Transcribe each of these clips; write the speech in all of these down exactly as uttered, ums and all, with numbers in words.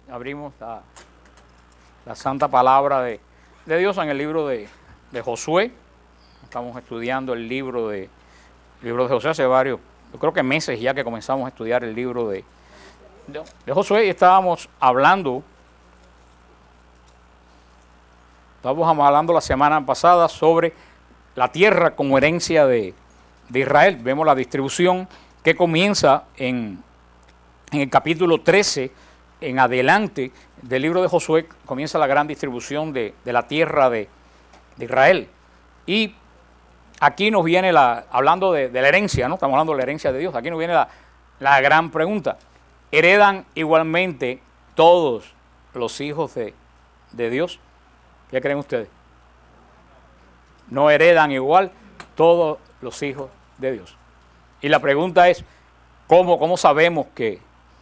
abrimos la, la santa palabra de, de Dios en el libro de, de Josué. Estamos estudiando el libro de, libro de Josué hace varios, yo creo que meses ya que comenzamos a estudiar el libro de, de, de Josué, y estábamos hablando, estábamos hablando la semana pasada sobre la tierra como herencia de, de Israel. Vemos la distribución que comienza en, en el capítulo trece, en adelante del libro de Josué, comienza la gran distribución de, de la tierra de, de Israel. Y aquí nos viene, la, hablando de, de la herencia, ¿no? Estamos hablando de la herencia de Dios, aquí nos viene la, la gran pregunta. ¿Heredan igualmente todos los hijos de, de Dios? ¿Qué creen ustedes? No heredan igual todos los hijos de Dios. Y la pregunta es, ¿cómo, cómo sabemos que,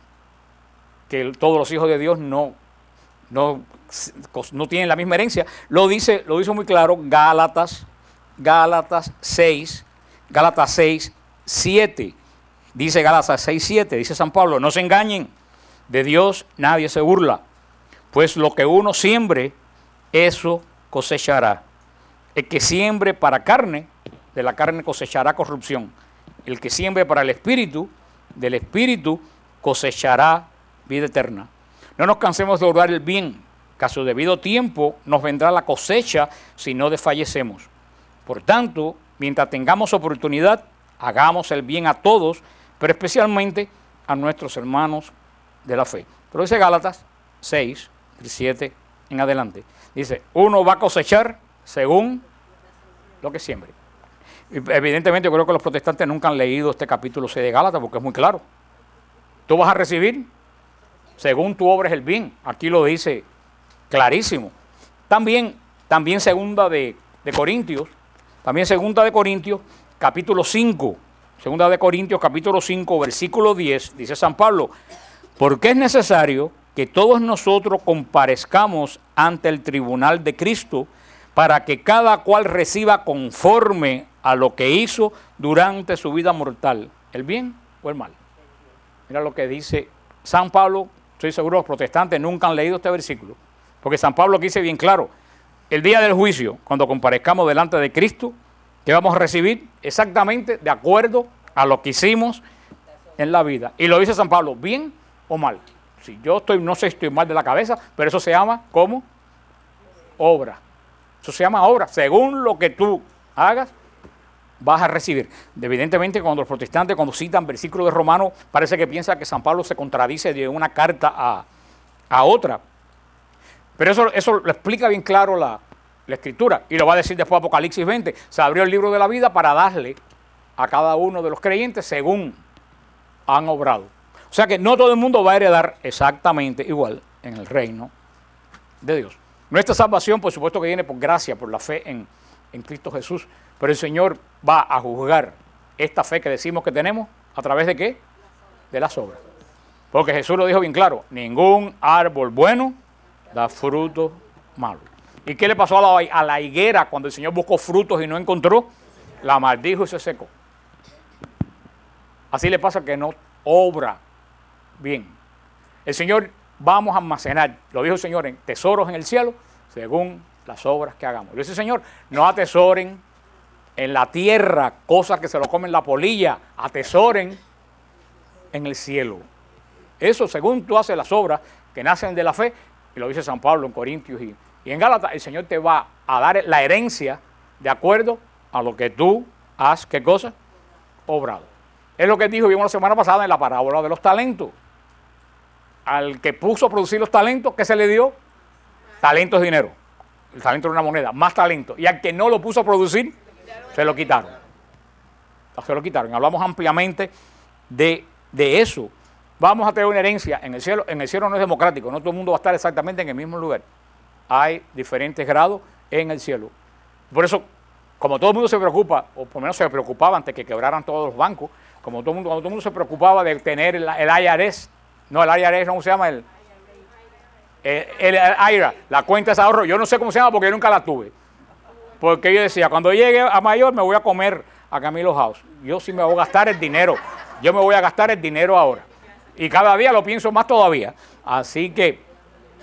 que todos los hijos de Dios no, no, no tienen la misma herencia? Lo dice, lo dice muy claro Gálatas, Gálatas seis, Gálatas seis, siete. Dice Gálatas seis, siete, dice San Pablo, no se engañen, de Dios nadie se burla, pues lo que uno siembre, eso cosechará. El que siembre para carne, de la carne cosechará corrupción. El que siembre para el espíritu, del espíritu cosechará vida eterna. No nos cansemos de obrar el bien, que a su debido tiempo nos vendrá la cosecha si no desfallecemos. Por tanto, mientras tengamos oportunidad, hagamos el bien a todos, pero especialmente a nuestros hermanos de la fe. Pero dice Gálatas seis, siete en adelante. Dice, uno va a cosechar según lo que siembre. Evidentemente yo creo que los protestantes nunca han leído este capítulo seis de Gálatas porque es muy claro. Tú vas a recibir según tu obres el bien. Aquí lo dice clarísimo. También, también segunda de, de Corintios, también segunda de Corintios, capítulo cinco, segunda de Corintios, capítulo cinco, versículo diez, dice San Pablo, porque es necesario que todos nosotros comparezcamos ante el tribunal de Cristo para que cada cual reciba conforme a lo que hizo durante su vida mortal, el bien o el mal. Mira lo que dice San Pablo. Estoy seguro los protestantes nunca han leído este versículo, porque San Pablo aquí dice bien claro, el día del juicio, cuando comparezcamos delante de Cristo, que vamos a recibir exactamente de acuerdo a lo que hicimos en la vida. Y lo dice San Pablo, bien o mal. Si yo estoy, no sé si estoy mal de la cabeza, pero eso se llama, ¿cómo? Obra. Eso se llama obra. Según lo que tú hagas, vas a recibir. Evidentemente, cuando los protestantes, cuando citan versículos de Romanos, parece que piensa que San Pablo se contradice de una carta a, a otra. Pero eso, eso lo explica bien claro la, la Escritura. Y lo va a decir después Apocalipsis veinte. Se abrió el libro de la vida para darle a cada uno de los creyentes según han obrado. O sea que no todo el mundo va a heredar exactamente igual en el reino de Dios. Nuestra salvación, por supuesto, que viene por gracia, por la fe en, en Cristo Jesús. Pero el Señor va a juzgar esta fe que decimos que tenemos, ¿a través de qué? De las obras. Porque Jesús lo dijo bien claro, ningún árbol bueno da fruto malo. ¿Y qué le pasó a la, a la higuera cuando el Señor buscó frutos y no encontró? La maldijo y se secó. Así le pasa que no obra bien. El Señor, vamos a almacenar, lo dijo el Señor, en tesoros en el cielo, según las obras que hagamos. Lo dice el Señor, no atesoren en la tierra cosas que se lo comen la polilla, atesoren en el cielo. Eso según tú haces las obras que nacen de la fe, y lo dice San Pablo en Corintios y, y en Gálatas, el Señor te va a dar la herencia de acuerdo a lo que tú has, ¿qué cosa? Obrado. Es lo que dijo, vimos la semana pasada en la parábola de los talentos. Al que puso a producir los talentos, ¿qué se le dio? Talentos de dinero. El talento era una moneda, más talento. Y al que no lo puso a producir, se lo quitaron. Se lo quitaron. Hablamos ampliamente de, de eso. Vamos a tener una herencia en el cielo. En el cielo no es democrático, no todo el mundo va a estar exactamente en el mismo lugar. Hay diferentes grados en el cielo. Por eso, como todo el mundo se preocupa, o por lo menos se preocupaba antes que quebraran todos los bancos, como todo el mundo, como todo el mundo se preocupaba de tener el, el I R S, no, el I R S, ¿cómo se llama? El, el, el, el I R A, la cuenta de ahorro, yo no sé cómo se llama porque yo nunca la tuve. Porque yo decía, cuando llegue a mayor me voy a comer a Camilo House. Yo sí me voy a gastar el dinero, yo me voy a gastar el dinero ahora. Y cada día lo pienso más todavía. Así que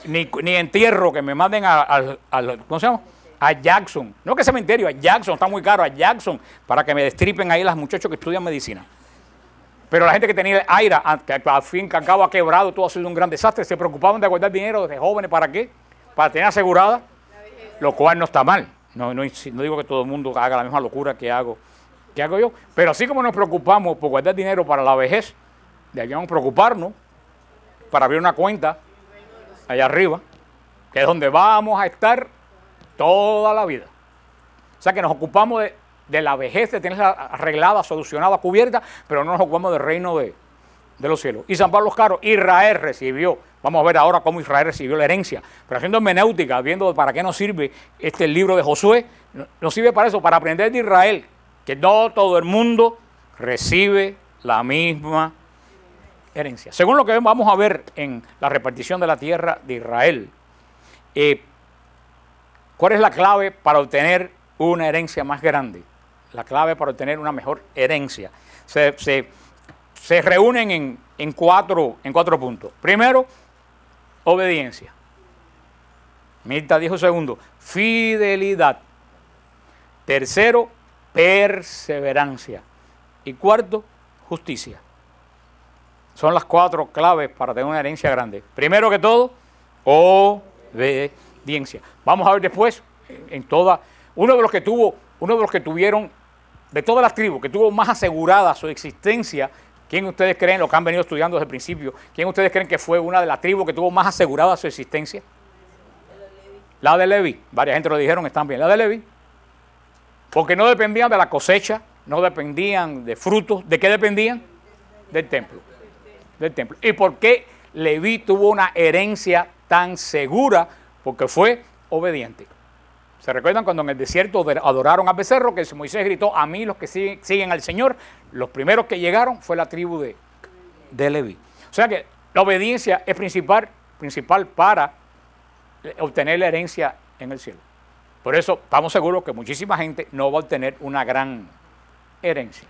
ni, ni entierro, que me manden a, a, a, ¿cómo se llama? A Jackson. No que cementerio, a Jackson, está muy caro, a Jackson, para que me destripen ahí las muchachos que estudian medicina. Pero la gente que tenía aire, que al fin que acabo ha quebrado, todo ha sido un gran desastre, se preocupaban de guardar dinero de jóvenes, ¿para qué? Para tener asegurada, lo cual no está mal. No, no, no digo que todo el mundo haga la misma locura que hago, que hago yo, pero así como nos preocupamos por guardar dinero para la vejez, debíamos preocuparnos para abrir una cuenta allá arriba, que es donde vamos a estar toda la vida. O sea que nos ocupamos de, de la vejez, de tenerla arreglada, solucionada, cubierta, pero no nos ocupamos del reino de, de los cielos. Y San Pablo Caro, Israel recibió, vamos a ver ahora cómo Israel recibió la herencia, pero haciendo hermenéutica, viendo para qué nos sirve este libro de Josué, nos sirve para eso, para aprender de Israel, que no todo el mundo recibe la misma herencia. Según lo que vamos a ver en la repartición de la tierra de Israel, eh, ¿cuál es la clave para obtener una herencia más grande? La clave para obtener una mejor herencia. Se, se, se reúnen en, en, cuatro, en cuatro puntos. Primero, obediencia. Mirta dijo segundo, fidelidad. Tercero, perseverancia. Y cuarto, justicia. Son las cuatro claves para tener una herencia grande. Primero que todo, obediencia. Vamos a ver después, en toda, uno de los que tuvo, uno de los que tuvieron, de todas las tribus, que tuvo más asegurada su existencia, ¿quién ustedes creen, lo que han venido estudiando desde el principio, quién ustedes creen que fue una de las tribus que tuvo más asegurada su existencia? La de Leví. Varias gente lo dijeron, están bien. La de Leví. Porque no dependían de la cosecha, no dependían de frutos. ¿De qué dependían? Del templo. Del templo. ¿Y por qué Leví tuvo una herencia tan segura? Porque fue obediente. ¿Se recuerdan cuando en el desierto adoraron al becerro? Que Moisés gritó, a mí los que siguen, siguen al Señor. Los primeros que llegaron fue la tribu de, de Leví. O sea que la obediencia es principal, principal para obtener la herencia en el cielo. Por eso estamos seguros que muchísima gente no va a obtener una gran herencia.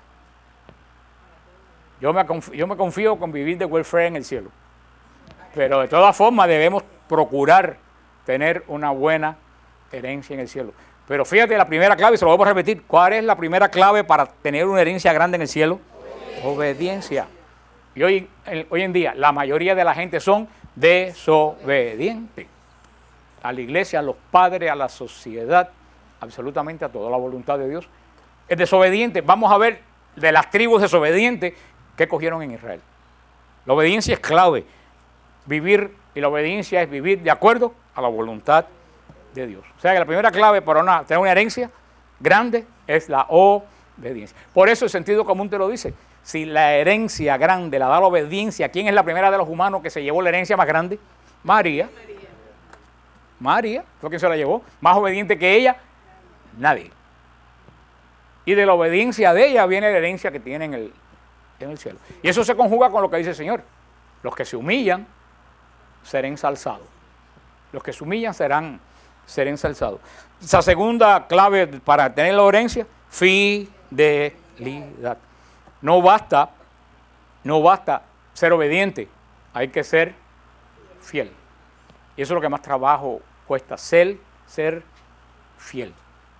Yo me confío, yo me confío con vivir de welfare en el cielo. Pero de todas formas debemos procurar tener una buena herencia en el cielo. Pero fíjate, la primera clave, se lo voy a repetir, ¿cuál es la primera clave para tener una herencia grande en el cielo? Obediencia. Obediencia. Y hoy, hoy en día la mayoría de la gente son desobedientes. A la iglesia, a los padres, a la sociedad, absolutamente a toda la voluntad de Dios. Es desobediente. Vamos a ver de las tribus desobedientes que cogieron en Israel. La obediencia es clave. Vivir, y la obediencia es vivir de acuerdo a la voluntad de Dios. O sea que la primera clave para una, tener una herencia grande es la obediencia. Por eso el sentido común te lo dice. Si la herencia grande la da la obediencia, ¿quién es la primera de los humanos que se llevó la herencia más grande? María. María, fue quien se la llevó. Más obediente que ella, nadie. Y de la obediencia de ella viene la herencia que tiene en el, en el cielo. Y eso se conjuga con lo que dice el Señor. Los que se humillan serán ensalzados. Los que se humillan serán, serán ensalzados. Esa segunda clave para tener la herencia, fidelidad. No basta, no basta ser obediente, hay que ser fiel. Y eso es lo que más trabajo cuesta, ser, ser fiel.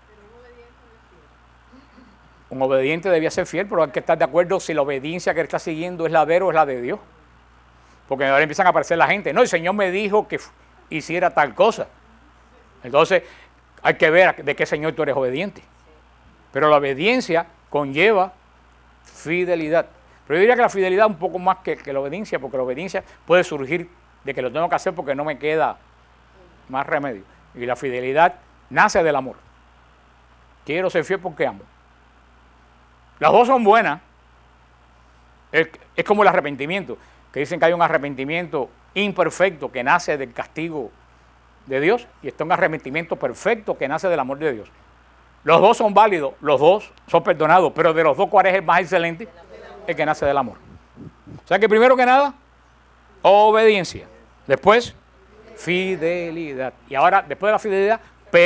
Un obediente debía ser fiel, pero hay que estar de acuerdo si la obediencia que él está siguiendo es la de él o es la de Dios. Porque ahora empiezan a aparecer la gente, no, el Señor me dijo que hiciera tal cosa. Entonces hay que ver de qué Señor tú eres obediente. Pero la obediencia conlleva fidelidad. Pero yo diría que la fidelidad un poco más que, que la obediencia, porque la obediencia puede surgir de que lo tengo que hacer porque no me queda más remedio. Y la fidelidad nace del amor. Quiero ser fiel porque amo. Las dos son buenas. Es, es como el arrepentimiento, que dicen que hay un arrepentimiento imperfecto que nace del castigo de Dios y está un arrepentimiento perfecto que nace del amor de Dios. Los dos son válidos, los dos son perdonados, pero de los dos, ¿cuál es el más excelente? El que nace del amor. O sea que primero que nada, obediencia. Después, fidelidad. Y ahora, después de la fidelidad,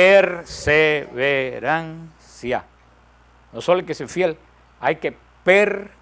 perseverancia. No solo hay que ser fiel, hay que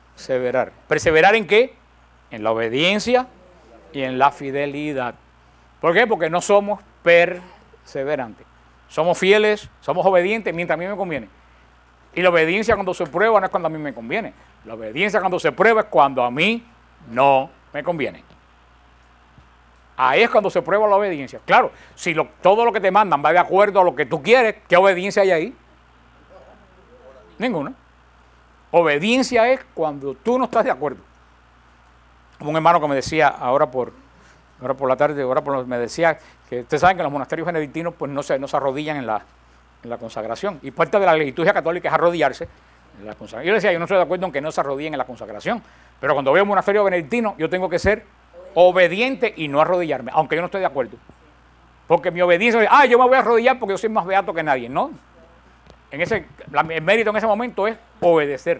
perseverar. ¿Perseverar en qué? En la obediencia y en la fidelidad. ¿Por qué? Porque no somos perseverantes. Somos fieles, somos obedientes mientras a mí me conviene. Y la obediencia cuando se prueba no es cuando a mí me conviene. La obediencia cuando se prueba es cuando a mí no me conviene. Ahí es cuando se prueba la obediencia. Claro, si lo, todo lo que te mandan va de acuerdo a lo que tú quieres, ¿qué obediencia hay ahí? Ninguna. Obediencia es cuando tú no estás de acuerdo. Como un hermano que me decía ahora por, ahora por la tarde, ahora por, me decía que ustedes saben que los monasterios benedictinos pues no se, no se arrodillan en la, en la consagración. Y parte de la liturgia católica es arrodillarse en la consagración. Yo le decía, yo no estoy de acuerdo en que no se arrodillen en la consagración. Pero cuando veo un monasterio benedictino, yo tengo que ser obediente y no arrodillarme, aunque yo no esté de acuerdo. Porque mi obediencia es, ah, yo me voy a arrodillar porque yo soy más beato que nadie. No. En ese, la, el mérito en ese momento es obedecer.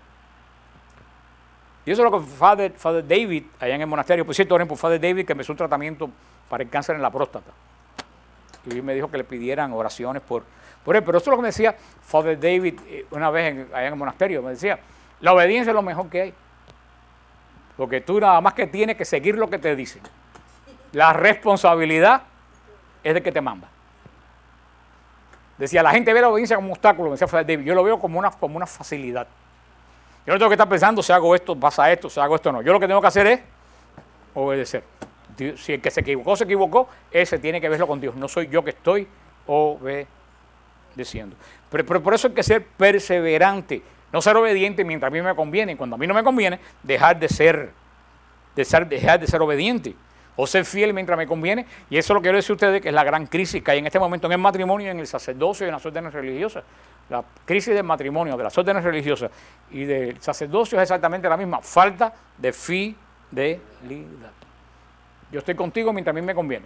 Y eso es lo que Father, Father David, allá en el monasterio, por cierto, oren por Father David, que empezó un tratamiento para el cáncer en la próstata. Y me dijo que le pidieran oraciones por, por él. Pero eso es lo que me decía Father David una vez en, allá en el monasterio. Me decía, la obediencia es lo mejor que hay. Porque tú nada más que tienes que seguir lo que te dicen. La responsabilidad es de que te manda. Decía, la gente ve la obediencia como un obstáculo, me decía Father David. Yo lo veo como una, como una facilidad. Yo no tengo que estar pensando si hago esto, pasa esto, si hago esto, no. Yo lo que tengo que hacer es obedecer. Si el que se equivocó, se equivocó, ese tiene que verlo con Dios. No soy yo que estoy obedeciendo. Pero, pero por eso hay que ser perseverante. No ser obediente mientras a mí me conviene. Y cuando a mí no me conviene, dejar de ser, de ser, dejar de ser obediente. O ser fiel mientras me conviene. Y eso es lo que quiero decir a ustedes, que es la gran crisis que hay en este momento en el matrimonio, en el sacerdocio y en las órdenes religiosas. La crisis del matrimonio, de las órdenes religiosas y del sacerdocio es exactamente la misma. Falta de fidelidad. Yo estoy contigo mientras a mí me conviene.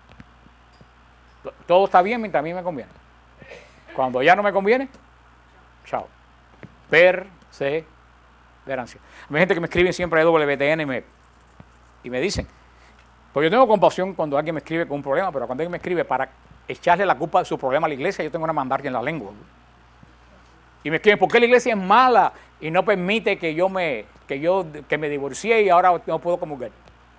Todo está bien mientras a mí me conviene. Cuando ya no me conviene, chao. Perseverancia. Hay gente que me escribe siempre a W T N y me, y me dicen, pues yo tengo compasión cuando alguien me escribe con un problema, pero cuando alguien me escribe para echarle la culpa de su problema a la iglesia, yo tengo una mandarria en la lengua. Y me escriben, ¿por qué la iglesia es mala y no permite que yo me, que yo, que me divorcié y ahora no puedo comulgar?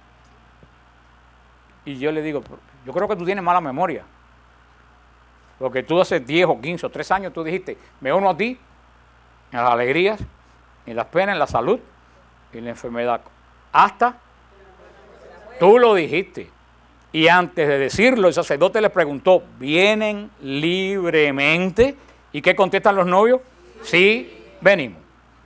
Y yo le digo, yo creo que tú tienes mala memoria. Porque tú hace diez o quince o tres años tú dijiste, me uno a ti en las alegrías, en las penas, en la salud y en la enfermedad. Hasta tú lo dijiste. Y antes de decirlo, el sacerdote les preguntó, ¿vienen libremente? ¿Y qué contestan los novios? Sí, venimos.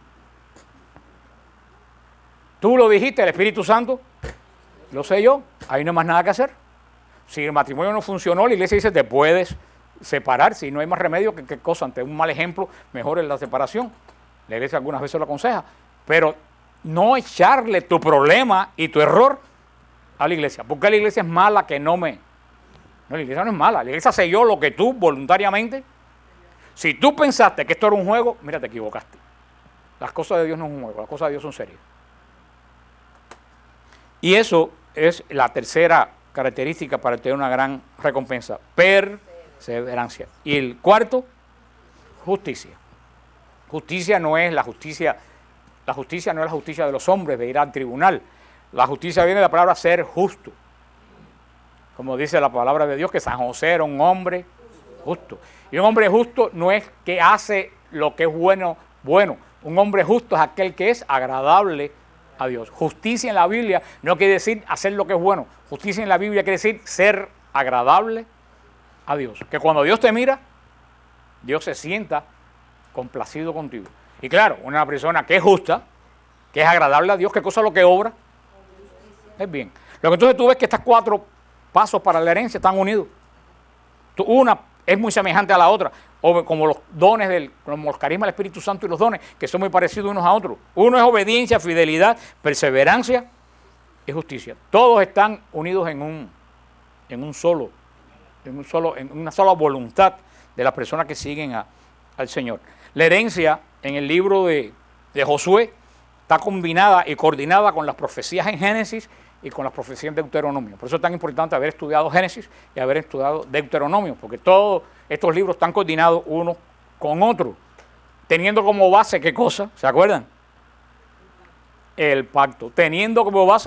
Tú lo dijiste, el Espíritu Santo, lo sé yo, ahí no hay más nada que hacer. Si el matrimonio no funcionó, la iglesia dice, te puedes separar, si no hay más remedio, que qué cosa, ante un mal ejemplo, mejor es la separación. La iglesia algunas veces lo aconseja, pero no echarle tu problema y tu error a la iglesia. Porque la iglesia es mala que no me... No, la iglesia no es mala, la iglesia selló lo que tú voluntariamente... Si tú pensaste que esto era un juego, mira, te equivocaste. Las cosas de Dios no son un juego, las cosas de Dios son serias. Y eso es la tercera característica para tener una gran recompensa. Perseverancia. Y el cuarto, justicia. Justicia no es la justicia, la justicia no es la justicia de los hombres, de ir al tribunal. La justicia viene de la palabra ser justo. Como dice la palabra de Dios, que San José era un hombre justo. Y un hombre justo no es que hace lo que es bueno, bueno. Un hombre justo es aquel que es agradable a Dios. Justicia en la Biblia no quiere decir hacer lo que es bueno. Justicia en la Biblia quiere decir ser agradable a Dios. Que cuando Dios te mira, Dios se sienta complacido contigo. Y claro, una persona que es justa, que es agradable a Dios, ¿qué cosa es lo que obra? Es bien. Lo que entonces tú ves que estos cuatro pasos para la herencia están unidos. Una es muy semejante a la otra, o como los dones, del, como los carismas del Espíritu Santo y los dones, que son muy parecidos unos a otros. Uno es obediencia, fidelidad, perseverancia y justicia. Todos están unidos en un, en un solo, en un solo, en una sola voluntad de las personas que siguen a, al Señor. La herencia en el libro de, de Josué está combinada y coordinada con las profecías en Génesis y con las profecías de Deuteronomio. Por eso es tan importante haber estudiado Génesis y haber estudiado Deuteronomio, porque todos estos libros están coordinados uno con otro, teniendo como base, ¿qué cosa? ¿Se acuerdan? El pacto. Teniendo como base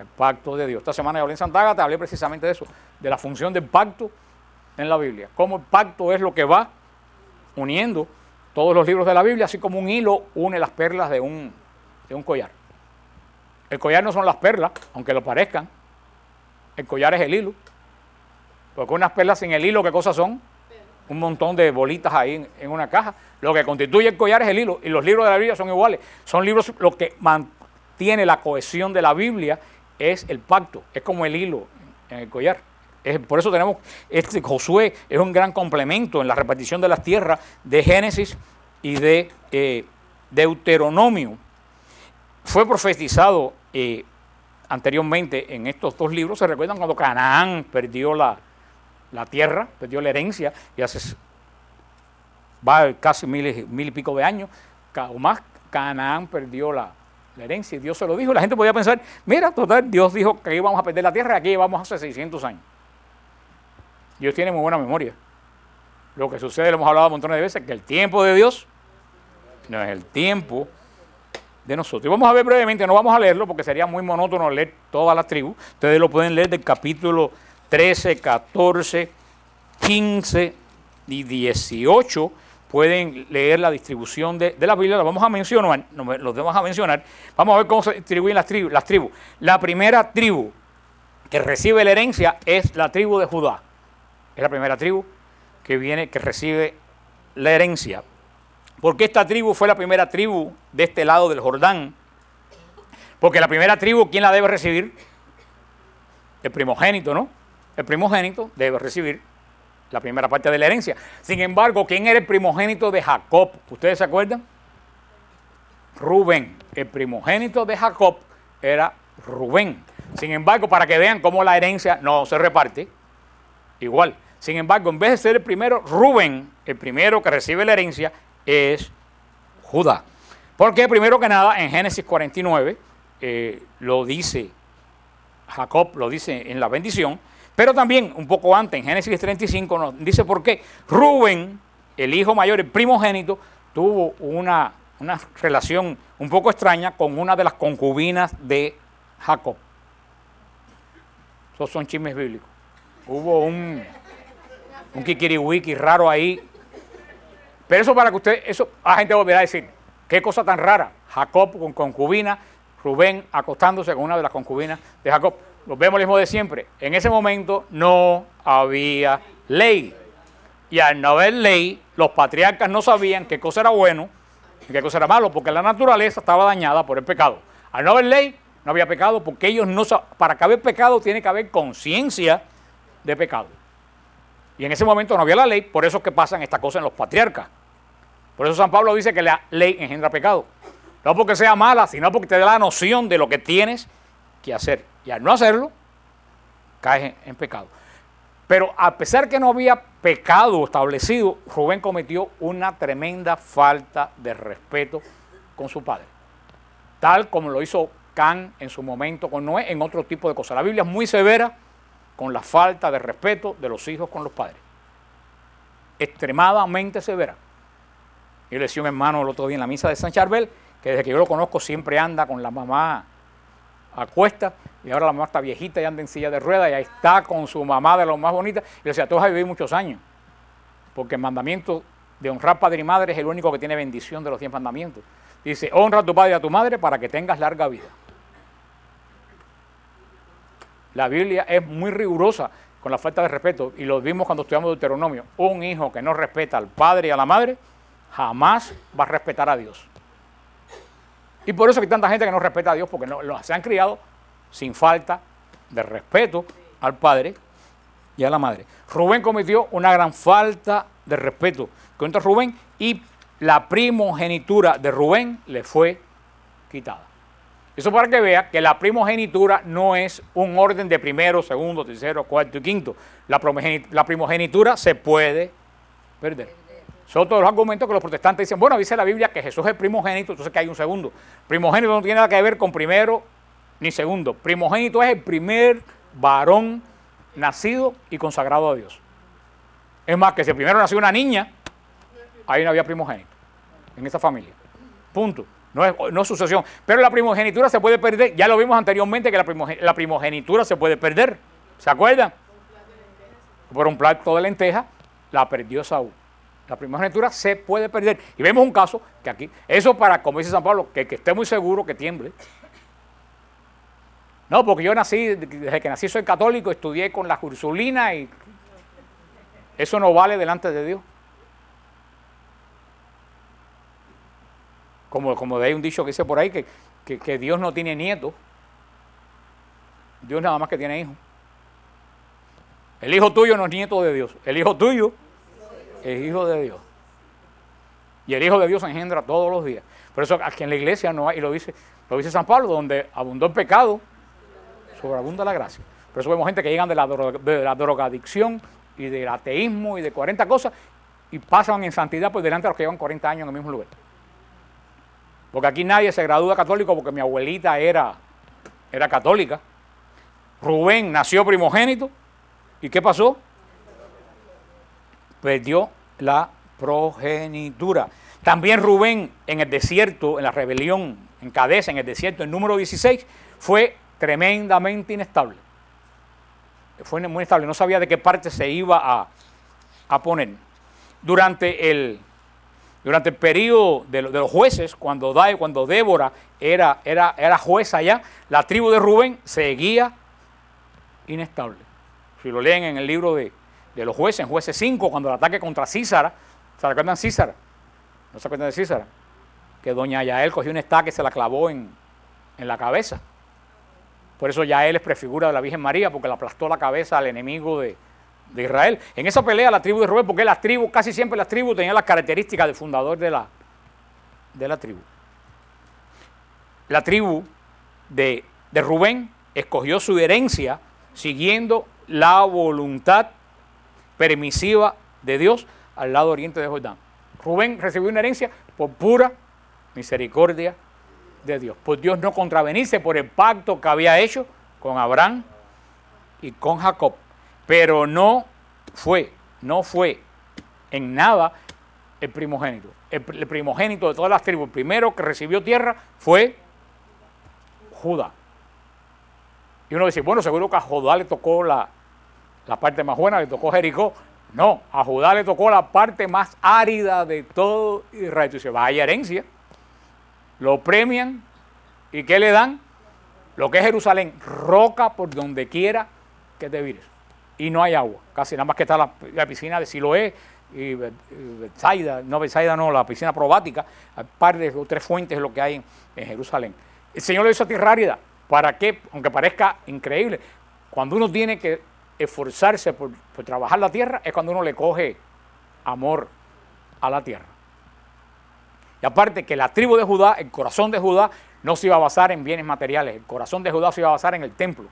El pacto de Dios. Esta semana yo hablé en Santa Ágata, hablé precisamente de eso, de la función del pacto en la Biblia. Cómo el pacto es lo que va uniendo todos los libros de la Biblia, así como un hilo une las perlas de un, de un collar. El collar no son las perlas, aunque lo parezcan. El collar es el hilo. Porque unas perlas sin el hilo, ¿qué cosas son? Un montón de bolitas ahí en, en una caja. Lo que constituye el collar es el hilo. Y los libros de la Biblia son iguales. Son libros, lo que mantiene la cohesión de la Biblia es el pacto. Es como el hilo en el collar. Es, por eso tenemos, este Josué es un gran complemento en la repartición de las tierras de Génesis y de eh, Deuteronomio. Fue profetizado eh, anteriormente en estos dos libros. ¿Se recuerdan cuando Canaán perdió la, la tierra, perdió la herencia, y hace va casi mil, mil y pico de años o más, Canaán perdió la, la herencia, y Dios se lo dijo? La gente podía pensar, mira, total, Dios dijo que íbamos a perder la tierra, y aquí llevamos hace seiscientos años. Dios tiene muy buena memoria. Lo que sucede, lo hemos hablado montones de veces, que el tiempo de Dios no es el tiempo de nosotros. Y vamos a ver brevemente, no vamos a leerlo porque sería muy monótono leer todas las tribus. Ustedes lo pueden leer del capítulo trece, catorce, quince y dieciocho. Pueden leer la distribución de, de la Biblia. Lo vamos a mencionar, los vamos a mencionar. Vamos a ver cómo se distribuyen las tribus, las tribus. La primera tribu que recibe la herencia es la tribu de Judá. Es la primera tribu que viene, que recibe la herencia. ¿Por qué esta tribu fue la primera tribu de este lado del Jordán? Porque la primera tribu, ¿quién la debe recibir? El primogénito, ¿no? El primogénito debe recibir la primera parte de la herencia. Sin embargo, ¿quién era el primogénito de Jacob? ¿Ustedes se acuerdan? Rubén. El primogénito de Jacob era Rubén. Sin embargo, para que vean cómo la herencia no se reparte igual. Sin embargo, en vez de ser el primero, Rubén, el primero que recibe la herencia, es Judá. Porque primero que nada, en Génesis cuarenta y nueve, eh, lo dice Jacob, lo dice en la bendición, pero también un poco antes, en Génesis treinta y cinco, nos dice por qué. Rubén, el hijo mayor, el primogénito, tuvo una, una relación un poco extraña con una de las concubinas de Jacob. Esos son chismes bíblicos. Hubo un, un kikiriwiki raro ahí. Pero eso para que usted, eso la gente volverá a decir, qué cosa tan rara. Jacob con concubina, Rubén acostándose con una de las concubinas de Jacob. Lo vemos lo mismo de siempre. En ese momento no había ley. Y al no haber ley, los patriarcas no sabían qué cosa era bueno y qué cosa era malo, porque la naturaleza estaba dañada por el pecado. Al no haber ley, no había pecado, porque ellos no saben, para que haya pecado tiene que haber conciencia de pecado. Y en ese momento no había la ley, por eso es que pasan estas cosas en los patriarcas. Por eso San Pablo dice que la ley engendra pecado. No porque sea mala, sino porque te da la noción de lo que tienes que hacer. Y al no hacerlo, caes en pecado. Pero a pesar que no había pecado establecido, Rubén cometió una tremenda falta de respeto con su padre. Tal como lo hizo Can en su momento con Noé, en otro tipo de cosas. La Biblia es muy severa con la falta de respeto de los hijos con los padres. Extremadamente severa. Yo le decía a un hermano el otro día en la misa de San Charbel, que desde que yo lo conozco siempre anda con la mamá a cuesta, y ahora la mamá está viejita y anda en silla de ruedas, y ahí está con su mamá de lo más bonita. Y le decía, tú vas a vivir muchos años, porque el mandamiento de honrar padre y madre es el único que tiene bendición de los diez mandamientos. Dice, honra a tu padre y a tu madre para que tengas larga vida. La Biblia es muy rigurosa con la falta de respeto, y lo vimos cuando estudiamos Deuteronomio. Un hijo que no respeta al padre y a la madre, jamás va a respetar a Dios. Y por eso hay tanta gente que no respeta a Dios, porque no, se han criado sin falta de respeto al padre y a la madre. Rubén cometió una gran falta de respeto contra Rubén, y la primogenitura de Rubén le fue quitada. Eso para que vea que la primogenitura no es un orden de primero, segundo, tercero, cuarto y quinto. La primogenitura, la primogenitura se puede perder. Son todos los argumentos que los protestantes dicen, bueno, dice la Biblia que Jesús es primogénito, entonces que hay un segundo. Primogénito no tiene nada que ver con primero ni segundo. Primogénito es el primer varón nacido y consagrado a Dios. Es más, que si el primero nació una niña, ahí no había primogénito en esa familia. Punto. no es, no es sucesión. Pero la primogenitura se puede perder, ya lo vimos anteriormente que la, primogen, la primogenitura se puede perder, ¿se acuerdan? Por un plato de lenteja la perdió Saúl. La primogenitura se puede perder. Y vemos un caso que aquí, eso para, como dice San Pablo, que, que esté muy seguro que tiemble. No, porque yo nací, desde que nací soy católico, estudié con la Ursulina y eso no vale delante de Dios. Como, como de ahí un dicho que dice por ahí, que, que, que Dios no tiene nietos. Dios nada más que tiene hijos. El hijo tuyo no es nieto de Dios. El hijo tuyo es hijo de Dios. Y el hijo de Dios se engendra todos los días. Por eso aquí en la iglesia no hay, y lo dice, lo dice San Pablo, donde abundó el pecado, sobreabunda la gracia. Por eso vemos gente que llegan de la, de la drogadicción y del ateísmo y de cuarenta cosas y pasan en santidad por delante de los que llevan cuarenta años en el mismo lugar. Porque aquí nadie se gradúa católico porque mi abuelita era, era católica. Rubén nació primogénito. ¿Y qué pasó? Perdió la progenitura. También Rubén en el desierto, en la rebelión, en Cadés, en el desierto, el número dieciséis, fue tremendamente inestable. Fue muy inestable, no sabía de qué parte se iba a, a poner. Durante el, durante el periodo de, de los jueces, cuando, da, cuando Débora era, era, era jueza allá, la tribu de Rubén seguía inestable. Si lo leen en el libro de, de los jueces, en Jueces cinco, cuando el ataque contra Císara, ¿se recuerdan Císara? ¿No se acuerdan de Císara? Que doña Yael cogió un estaca y se la clavó en, en la cabeza. Por eso Yael es prefigura de la Virgen María, porque le aplastó la cabeza al enemigo de, de Israel. En esa pelea la tribu de Rubén, porque las tribus, casi siempre las tribus tenían las características del fundador de la, de la tribu. La tribu de, de Rubén escogió su herencia siguiendo la voluntad permisiva de Dios al lado oriente de Jordán. Rubén recibió una herencia por pura misericordia de Dios, por Dios no contravenirse por el pacto que había hecho con Abraham y con Jacob, pero no fue, no fue en nada el primogénito. El, el primogénito de todas las tribus, el primero que recibió tierra fue Judá. Y uno dice, bueno, seguro que a Judá le tocó la, la parte más buena, le tocó Jericó. No, a Judá le tocó la parte más árida de todo Israel. Tú dices, vaya herencia. Lo premian y ¿qué le dan? Lo que es Jerusalén, roca por donde quiera que te vires. Y no hay agua, casi nada más que está la, la piscina de Siloé y Betsaida, no Betsaida no, la piscina probática, un par de o tres fuentes es lo que hay en, en Jerusalén. El Señor le hizo a tierra árida. ¿Para qué? Aunque parezca increíble, cuando uno tiene que esforzarse por, por trabajar la tierra, es cuando uno le coge amor a la tierra. Y aparte que la tribu de Judá, el corazón de Judá, no se iba a basar en bienes materiales, el corazón de Judá se iba a basar en el templo.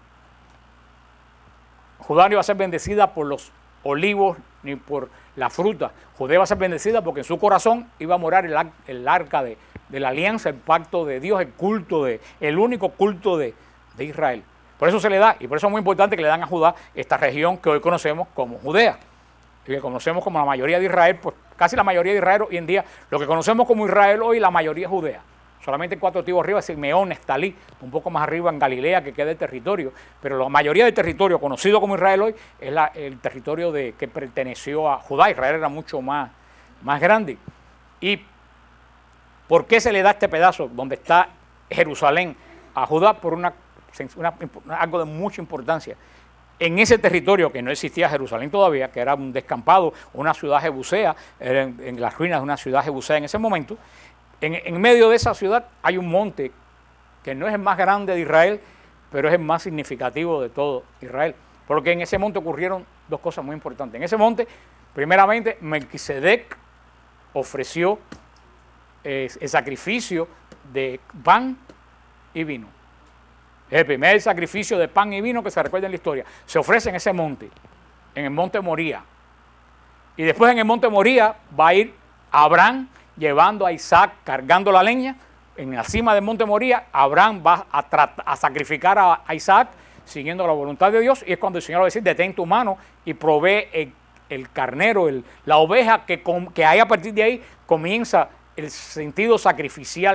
Judá no iba a ser bendecida por los olivos ni por la fruta. Judá iba a ser bendecida porque en su corazón iba a morar el, el arca de, de la alianza, el pacto de Dios, el culto de, el único culto de, de Israel. Por eso se le da, y por eso es muy importante que le dan a Judá esta región que hoy conocemos como Judea, y que conocemos como la mayoría de Israel, pues casi la mayoría de Israel hoy en día, lo que conocemos como Israel hoy, la mayoría es Judea. Solamente cuatro tribus arriba, Simeón, Neftalí, un poco más arriba en Galilea, que queda el territorio, pero la mayoría del territorio conocido como Israel hoy es la, el territorio de, que perteneció a Judá. Israel era mucho más, más grande. ¿Y por qué se le da este pedazo donde está Jerusalén a Judá? Por una, una, algo de mucha importancia. En ese territorio que no existía Jerusalén todavía, que era un descampado, una ciudad jebusea, en, en las ruinas de una ciudad jebusea en ese momento, en, en medio de esa ciudad hay un monte que no es el más grande de Israel, pero es el más significativo de todo Israel. Porque en ese monte ocurrieron dos cosas muy importantes. En ese monte, primeramente, Melquisedec ofreció eh, el sacrificio de pan y vino. Es el primer sacrificio de pan y vino que se recuerda en la historia. Se ofrece en ese monte, en el monte Moría. Y después en el monte Moría va a ir Abraham llevando a Isaac, cargando la leña. En la cima del monte Moría, Abraham va a, a sacrificar a, a Isaac siguiendo la voluntad de Dios. Y es cuando el Señor va a decir, detén tu mano y provee el, el carnero, el, la oveja, que, con, que ahí a partir de ahí comienza el sentido sacrificial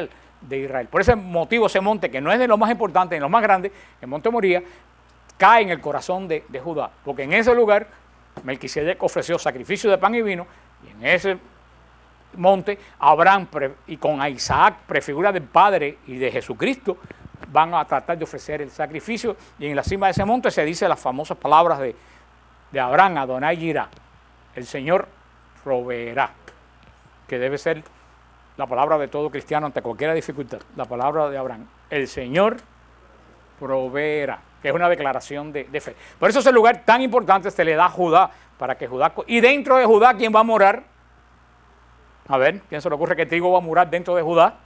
de Israel. Por ese motivo, ese monte, que no es de lo más importante, ni lo más grande, el monte Moría, cae en el corazón de, de Judá, porque en ese lugar Melquisedec ofreció sacrificio de pan y vino, y en ese monte Abraham pre, y con Isaac, prefigura del Padre y de Jesucristo, van a tratar de ofrecer el sacrificio, y en la cima de ese monte se dice las famosas palabras de, de Abraham, Adonai Jirá, el Señor proveerá, que debe ser la palabra de todo cristiano ante cualquier dificultad, la palabra de Abraham, el Señor proveerá, que es una declaración de, de fe. Por eso ese lugar tan importante se le da a Judá, para que Judá, y dentro de Judá, ¿quién va a morar? A ver, ¿quién se le ocurre que tribu va a morar dentro de Judá?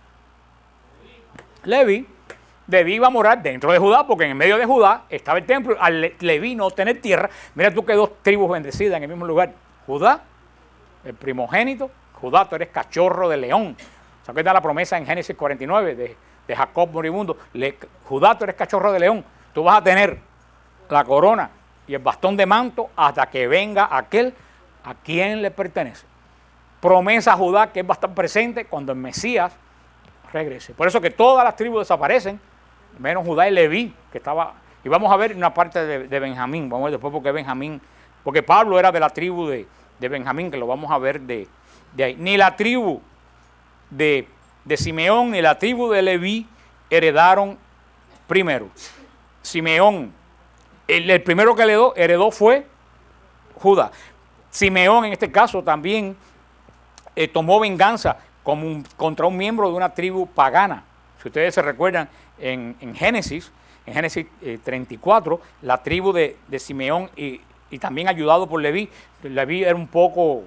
Leví. Leví va a morar dentro de Judá, porque en el medio de Judá estaba el templo. Al Leví no tener tierra, mira tú que dos tribus bendecidas en el mismo lugar. Judá, el primogénito. Judá, tú eres cachorro de león. ¿Se acuerdan la promesa en Génesis cuarenta y nueve de, de Jacob moribundo? Le, Judá, tú eres cachorro de león. Tú vas a tener la corona y el bastón de manto hasta que venga aquel a quien le pertenece. Promesa a Judá que va a estar presente cuando el Mesías regrese. Por eso que todas las tribus desaparecen, menos Judá y Leví, que estaba, y vamos a ver una parte de, de Benjamín, vamos a ver después porque Benjamín, porque Pablo era de la tribu de, de Benjamín, que lo vamos a ver de, de ahí. Ni la tribu de, de Simeón ni la tribu de Leví heredaron primero. Simeón, el, el primero que heredó, heredó fue Judá. Simeón en este caso también eh, tomó venganza como un, contra un miembro de una tribu pagana. Si ustedes se recuerdan, en, en Génesis, en Génesis eh, treinta y cuatro, la tribu de, de Simeón y, y también ayudado por Leví, Leví era un poco,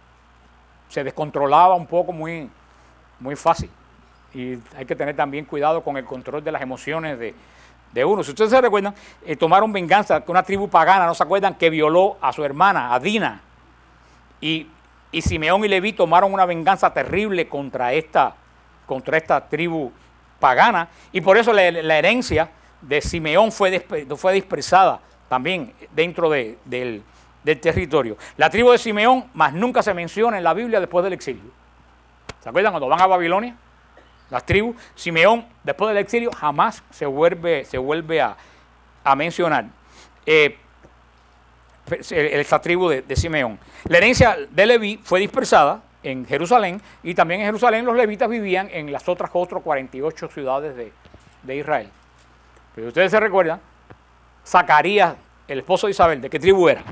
se descontrolaba un poco muy, muy fácil. Y hay que tener también cuidado con el control de las emociones de, de uno. Si ustedes se recuerdan, eh, tomaron venganza con una tribu pagana, ¿no se acuerdan? Que violó a su hermana, a Dina. Y, y Simeón y Leví tomaron una venganza terrible contra esta, contra esta tribu pagana, y por eso la, la herencia de Simeón fue, fue dispersada también dentro de, del, del territorio. La tribu de Simeón más nunca se menciona en la Biblia después del exilio. ¿Se acuerdan cuando van a Babilonia? Las tribus, Simeón después del exilio jamás se vuelve, se vuelve a, a mencionar. Eh, esta tribu de, de Simeón. La herencia de Leví fue dispersada en Jerusalén, y también en Jerusalén los levitas vivían en las otras, otras cuarenta y ocho ciudades de, de Israel. Pero ustedes se recuerdan, Zacarías, el esposo de Isabel, ¿de qué tribu era?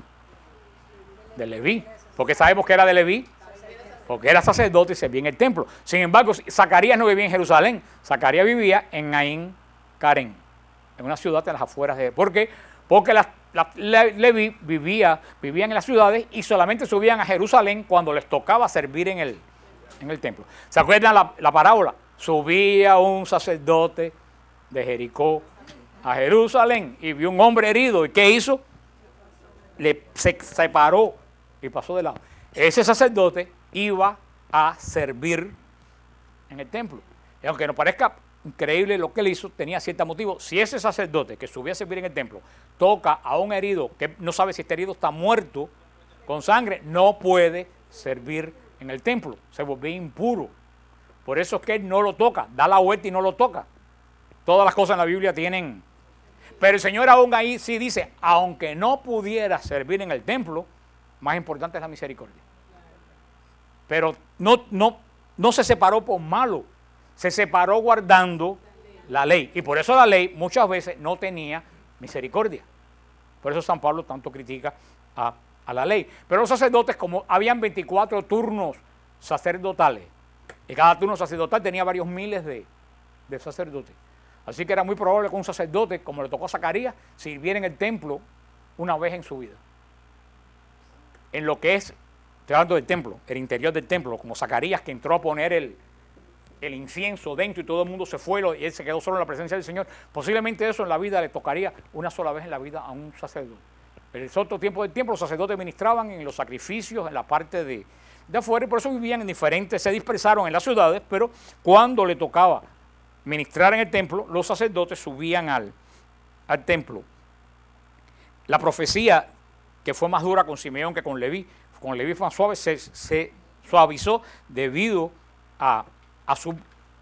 De Leví. Porque sabemos que era de Leví, porque era sacerdote y servía en el templo. Sin embargo, Zacarías no vivía en Jerusalén, Zacarías vivía en Ain Karen, en una ciudad de las afueras de... ¿Por qué? Porque las La, Leví vivía, vivían en las ciudades y solamente subían a Jerusalén cuando les tocaba servir en el, en el templo. ¿Se acuerdan la, la parábola? Subía un sacerdote de Jericó a Jerusalén y vio un hombre herido. ¿Y qué hizo? Le se separó y pasó de lado. Ese sacerdote iba a servir en el templo. Y aunque nos parezca increíble lo que él hizo, tenía cierto motivo. Si ese sacerdote que subía a servir en el templo toca a un herido que no sabe si este herido está muerto con sangre, no puede servir en el templo, se vuelve impuro. Por eso es que él no lo toca, da la vuelta y no lo toca. Todas las cosas en la Biblia tienen... Pero el Señor aún ahí sí dice, aunque no pudiera servir en el templo, más importante es la misericordia. Pero no, no, no se separó por malo, se separó guardando la ley. Y por eso la ley muchas veces no tenía misericordia. Por eso San Pablo tanto critica a, a la ley. Pero los sacerdotes, como habían veinticuatro turnos sacerdotales, y cada turno sacerdotal tenía varios miles de, de sacerdotes. Así que era muy probable que un sacerdote, como le tocó a Zacarías, sirviera en el templo una vez en su vida. En lo que es, estoy hablando del templo, el interior del templo, como Zacarías, que entró a poner el, el incienso dentro y todo el mundo se fue y él se quedó solo en la presencia del Señor. Posiblemente eso en la vida le tocaría una sola vez en la vida a un sacerdote. Pero el otro tiempo del tiempo los sacerdotes ministraban en los sacrificios, en la parte de, de afuera, y por eso vivían en diferentes, se dispersaron en las ciudades, pero cuando le tocaba ministrar en el templo, los sacerdotes subían al, al templo. La profecía que fue más dura con Simeón que con Leví, con Leví fue más suave, se, se suavizó debido a, a su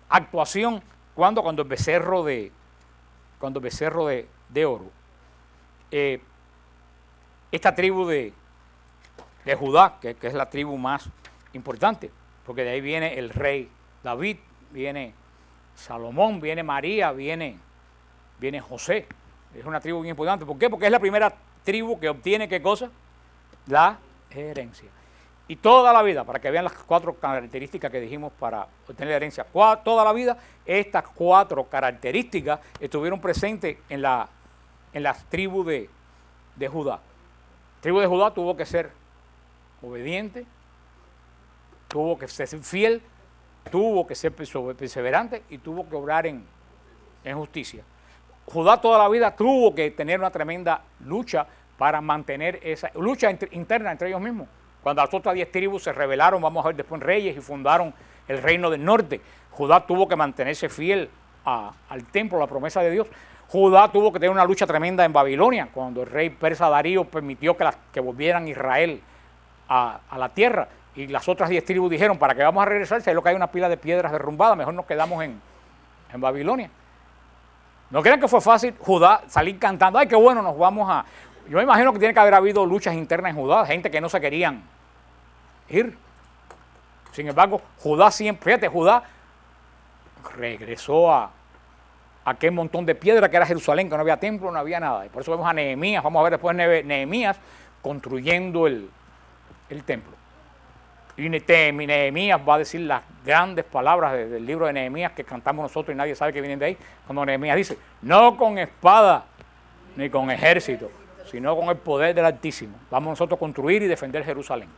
actuación cuando, cuando el becerro de, cuando el becerro de, de oro. Eh, esta tribu de, de Judá, que, que es la tribu más importante, porque de ahí viene el rey David, viene Salomón, viene María, viene, viene José. Es una tribu muy importante. ¿Por qué? Porque es la primera tribu que obtiene, ¿qué cosa? La herencia. Y toda la vida, para que vean las cuatro características que dijimos para obtener la herencia, toda la vida estas cuatro características estuvieron presentes en la, en las tribus de, de Judá. La tribu de Judá tuvo que ser obediente, tuvo que ser fiel, tuvo que ser perseverante y tuvo que obrar en, en justicia. Judá toda la vida tuvo que tener una tremenda lucha para mantener esa lucha interna entre ellos mismos. Cuando las otras diez tribus se rebelaron, vamos a ver después reyes, y fundaron el reino del norte, Judá tuvo que mantenerse fiel a, al templo, a la promesa de Dios. Judá tuvo que tener una lucha tremenda en Babilonia, cuando el rey persa Darío permitió que, las, que volvieran Israel a, a la tierra. Y las otras diez tribus dijeron, para que vamos a regresar, si hay lo que hay una pila de piedras derrumbadas, mejor nos quedamos en, en Babilonia. No crean que fue fácil Judá salir cantando, ay, qué bueno, nos vamos a... Yo me imagino que tiene que haber habido luchas internas en Judá, gente que no se querían ir. Sin embargo, Judá siempre, fíjate, Judá regresó a, a aquel montón de piedra que era Jerusalén, que no había templo, no había nada. Y por eso vemos a Nehemías, vamos a ver después Nehemías construyendo el, el templo. Y Nehemías va a decir las grandes palabras de, del libro de Nehemías que cantamos nosotros y nadie sabe que vienen de ahí. Cuando Nehemías dice, no con espada ni con ejército, sino con el poder del Altísimo. Vamos nosotros a construir y defender Jerusalén.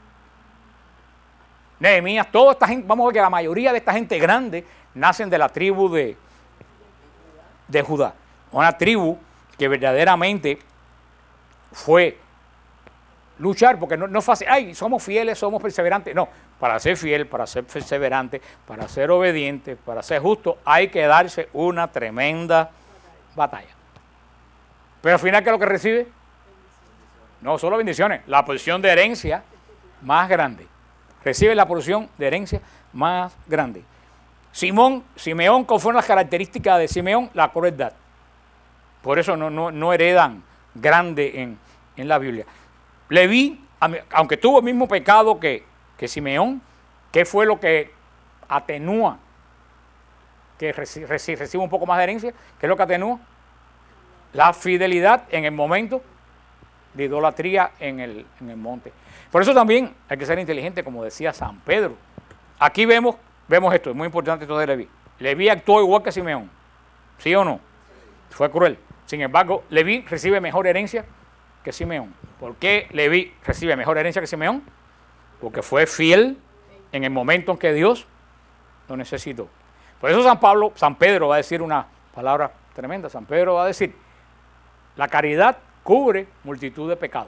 Nehemías, toda esta gente, vamos a ver que la mayoría de esta gente grande nacen de la tribu de, de Judá. Una tribu que verdaderamente fue luchar, porque no, no es fácil, ay, somos fieles, somos perseverantes. No, para ser fiel, para ser perseverante, para ser obediente, para ser justo, hay que darse una tremenda batalla. Pero al final, ¿qué es lo que recibe? No solo bendiciones, la porción de herencia más grande. Recibe la porción de herencia más grande. Simón, Simeón, ¿cuáles fueron las características de Simeón? La crueldad. Por eso no, no, no heredan grande en, en la Biblia. Leví, aunque tuvo el mismo pecado que, que Simeón, ¿qué fue lo que atenúa? Que reci, reci, recibe un poco más de herencia. ¿Qué es lo que atenúa? La fidelidad en el momento de idolatría en el, en el monte. Por eso también hay que ser inteligente, como decía San Pedro. Aquí vemos, vemos esto, es muy importante esto de Leví. Leví actuó igual que Simeón, ¿sí o no? Fue cruel. Sin embargo, Leví recibe mejor herencia que Simeón. ¿Por qué Leví recibe mejor herencia que Simeón? Porque fue fiel en el momento en que Dios lo necesitó. Por eso San Pablo, San Pedro va a decir una palabra tremenda. San Pedro va a decir, la caridad cubre multitud de pecados.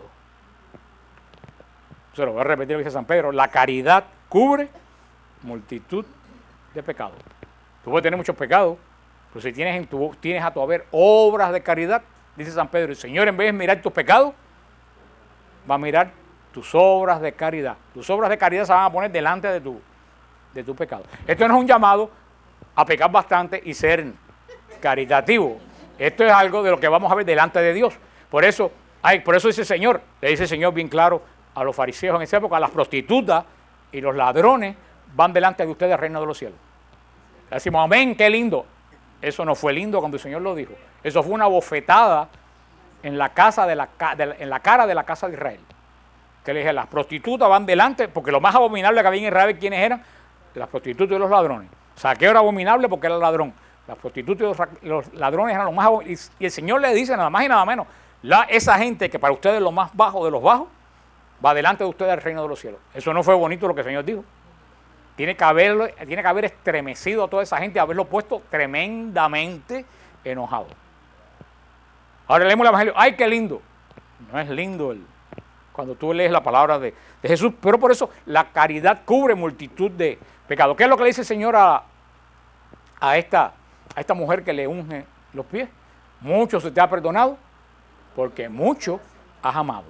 Se lo voy a repetir lo que dice San Pedro. La caridad cubre multitud de pecados. Tú puedes tener muchos pecados, pero si tienes, en tu, tienes a tu haber obras de caridad, dice San Pedro, el Señor en vez de mirar tus pecados, va a mirar tus obras de caridad. Tus obras de caridad se van a poner delante de tu, de tu pecado. Esto no es un llamado a pecar bastante y ser caritativo. Esto es algo de lo que vamos a ver delante de Dios. Por eso, ay, por eso dice el Señor, le dice el Señor bien claro a los fariseos en esa época, las prostitutas y los ladrones van delante de ustedes al reino de los cielos. Le decimos, amén, qué lindo. Eso no fue lindo cuando el Señor lo dijo. Eso fue una bofetada en la, casa de la, de la, en la cara de la casa de Israel. Que le dije, las prostitutas van delante, porque lo más abominable que había en Israel, ¿quiénes eran? Las prostitutas y los ladrones. Saqueo era abominable porque era ladrón. Las prostitutas y los, los ladrones eran los más abominables. Y el Señor le dice nada más y nada menos, la, esa gente que para ustedes es lo más bajo de los bajos, va delante de ustedes al reino de los cielos. Eso no fue bonito lo que el Señor dijo. Tiene que haberlo, tiene que haber estremecido a toda esa gente, haberlo puesto tremendamente enojado. Ahora leemos el Evangelio. ¡Ay, qué lindo! No es lindo el, cuando tú lees la palabra de, de Jesús, pero por eso la caridad cubre multitud de pecados. ¿Qué es lo que le dice el Señor a, a, esta, a esta mujer que le unge los pies? Mucho se te ha perdonado, porque mucho has amado.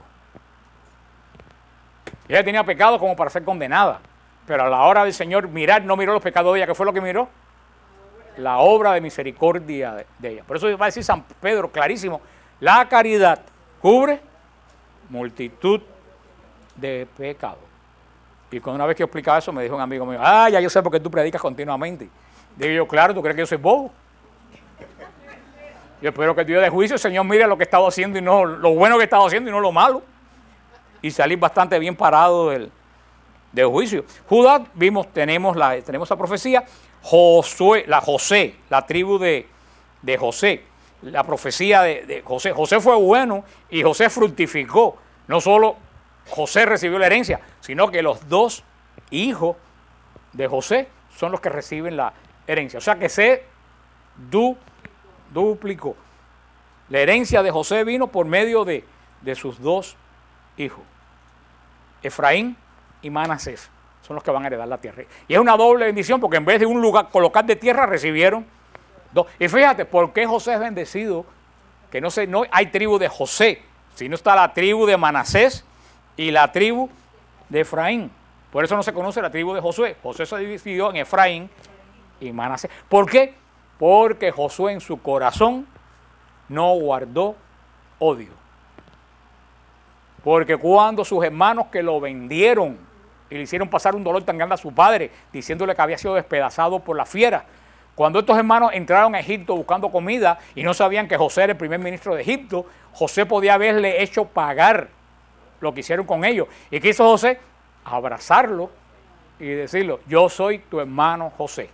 Ella tenía pecado como para ser condenada, pero a la hora del Señor mirar, no miró los pecados de ella. ¿Qué fue lo que miró? la obra de misericordia de, de ella. Por eso va a decir San Pedro clarísimo, la caridad cubre multitud de pecados. Y cuando una vez que yo explicaba eso, me dijo un amigo mío, ah, ya yo sé por qué tú predicas continuamente. Digo yo, claro, ¿tú crees que yo soy bobo? Yo espero que el día de juicio el Señor mire lo que he estado haciendo y no lo bueno que he estado haciendo y no lo malo. Y salir bastante bien parado del, del juicio. Judá, vimos, tenemos la tenemos esa profecía. Josué, la José, la tribu de, de José, la profecía de, de José. José fue bueno y José fructificó. No solo José recibió la herencia, sino que los dos hijos de José son los que reciben la herencia. O sea que se du, duplicó. La herencia de José vino por medio de, de sus dos hijos, Efraín y Manasés. Son los que van a heredar la tierra. Y es una doble bendición porque en vez de un lugar colocar de tierra recibieron dos. Y fíjate, ¿por qué José es bendecido? Que no, se, no hay tribu de José, sino está la tribu de Manasés y la tribu de Efraín. Por eso no se conoce la tribu de Josué. José se dividió en Efraín y Manasés. ¿Por qué? Porque Josué en su corazón no guardó odio. Porque cuando sus hermanos que lo vendieron y le hicieron pasar un dolor tan grande a su padre, diciéndole que había sido despedazado por la fiera, cuando estos hermanos entraron a Egipto buscando comida y no sabían que José era el primer ministro de Egipto, José podía haberle hecho pagar lo que hicieron con ellos. ¿Y qué hizo José? Abrazarlo y decirlo, yo soy tu hermano José.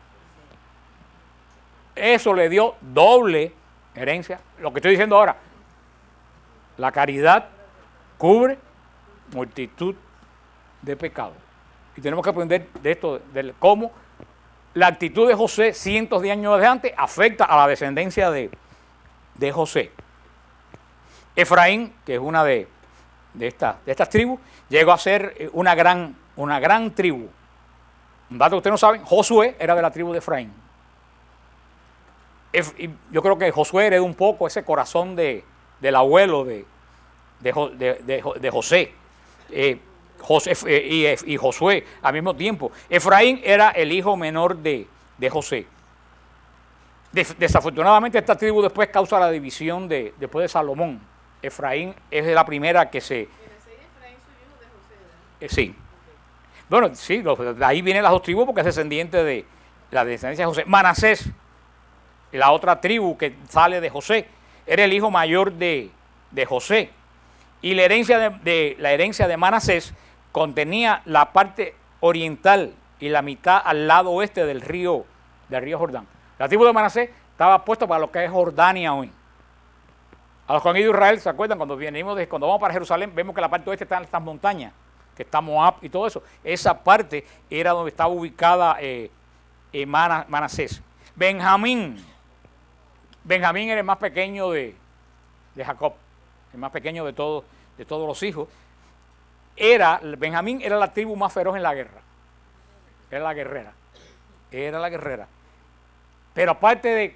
Eso le dio doble herencia. Lo que estoy diciendo ahora, la caridad cubre multitud de pecados. Y tenemos que aprender de esto, de cómo la actitud de José cientos de años de antes afecta a la descendencia de, de José. Efraín, que es una de, de, esta, de estas tribus, llegó a ser una gran, una gran tribu. Un dato que ustedes no saben, Josué era de la tribu de Efraín. Yo creo que Josué heredó un poco ese corazón de, del abuelo de, de, de, de, de José. Eh, José eh, y, y Josué al mismo tiempo. Efraín era el hijo menor de, de José. Des, desafortunadamente esta tribu después causa la división de, después de Salomón. Efraín es la primera que se... Eh, sí. Bueno, sí, los, de ahí vienen las dos tribus porque es descendiente de la descendencia de José. Manasés, la otra tribu que sale de José, era el hijo mayor de, de José. Y la herencia de, de, la herencia de Manasés contenía la parte oriental y la mitad al lado oeste del río, del río Jordán. La tribu de Manasés estaba puesta para lo que es Jordania hoy. A los que han ido a Israel, ¿se acuerdan? Cuando venimos de, cuando vamos para Jerusalén, vemos que la parte oeste está en estas montañas, que está Moab y todo eso. Esa parte era donde estaba ubicada eh, eh, Manasés. Benjamín. Benjamín era el más pequeño de, de Jacob, el más pequeño de todos, de todos los hijos. Era, Benjamín era la tribu más feroz en la guerra. Era la guerrera. Era la guerrera. Pero aparte de,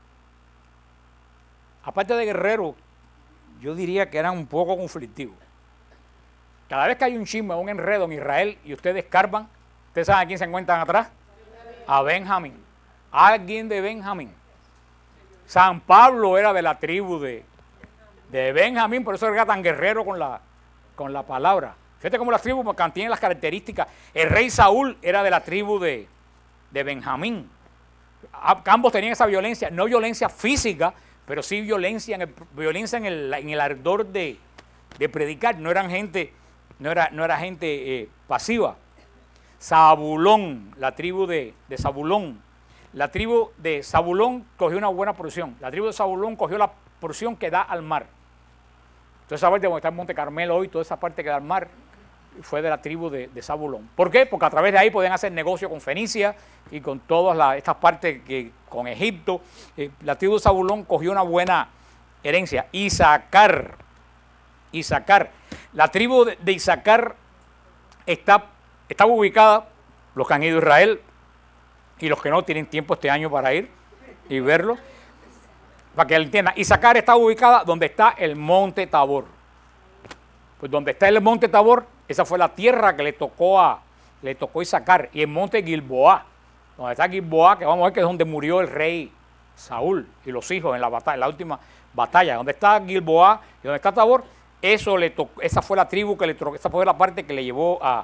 aparte de guerrero, yo diría que eran un poco conflictivos. Cada vez que hay un chisme o un enredo en Israel y ustedes escarban, ¿ustedes saben a quién se encuentran atrás? A Benjamín. Alguien de Benjamín. San Pablo era de la tribu de, de Benjamín, por eso era tan guerrero con la, con la palabra. Fíjate cómo las tribus tienen las características. El rey Saúl era de la tribu de, de Benjamín. Ambos tenían esa violencia, no violencia física, pero sí violencia en el, violencia en el, en el ardor de, de predicar. No eran gente, no era, no era gente eh, pasiva. Zabulón, la tribu de, de Zabulón. La tribu de Zabulón cogió una buena porción. La tribu de Zabulón cogió la porción que da al mar. Toda esa parte donde está el Monte Carmelo hoy, toda esa parte que da al mar, fue de la tribu de, de Zabulón. ¿Por qué? Porque a través de ahí podían hacer negocio con Fenicia y con todas la, estas partes, que, con Egipto. Eh, la tribu de Zabulón cogió una buena herencia. Isaacar. Isaacar. La tribu de, de Isaacar está, está ubicada, los que han ido a Israel, y los que no tienen tiempo este año para ir y verlo, para que él entienda. Isaacar está ubicada donde está el monte Tabor. Pues donde está el monte Tabor, esa fue la tierra que le tocó a, le tocó a Isaacar, y el monte Gilboa, donde está Gilboa, que vamos a ver que es donde murió el rey Saúl y los hijos en la batalla, en la última batalla, donde está Gilboa y donde está Tabor, eso le tocó, esa fue la tribu que le tocó, esa fue la parte que le llevó a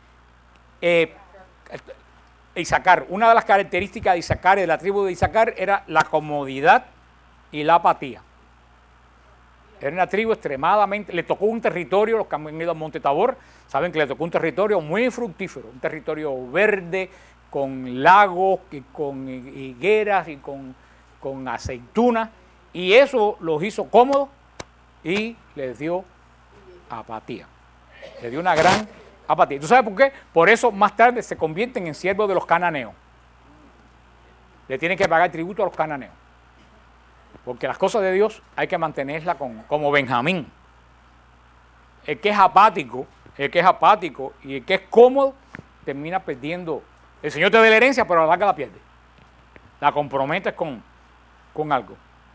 eh, Isaacar. Una de las características de Isaacar y de la tribu de Isaacar era la comodidad y la apatía. Era una tribu extremadamente, le tocó un territorio, los que han ido a Monte Tabor, saben que le tocó un territorio muy fructífero, un territorio verde, con lagos, y con higueras y con, con aceitunas, y eso los hizo cómodos y les dio apatía. Les dio una gran apatía. ¿Tú sabes por qué? Por eso más tarde se convierten en siervos de los cananeos. Le tienen que pagar tributo a los cananeos. Porque las cosas de Dios hay que mantenerlas con, como Benjamín. El que es apático, el que es apático y el que es cómodo, termina perdiendo. El Señor te da la herencia, pero a la larga la pierde. La comprometes con, con algo.